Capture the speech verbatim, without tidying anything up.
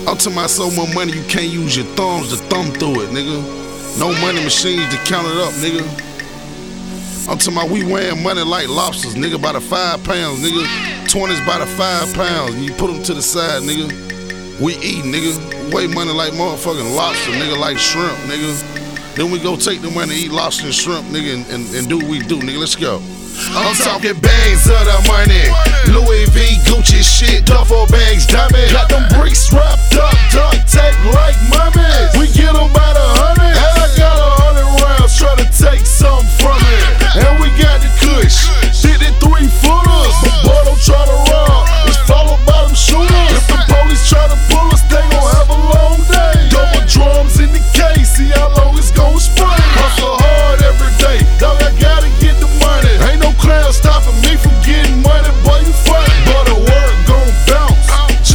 I'm talking about so much money you can't use your thumbs to thumb through it, nigga. No money machines to count it up, nigga. I'm talking about we weighing money like lobsters, nigga, by the five pounds, nigga. twenties by the five pounds, and you put them to the side, nigga. We eat, nigga. Weigh money like motherfucking lobster, nigga, like shrimp, nigga. Then we go take the money, eat lobster and shrimp, nigga, and, and, and do what we do, nigga. Let's go. I'm talking bags of the money, Louis V, Gucci shit, duffel bags, diamond.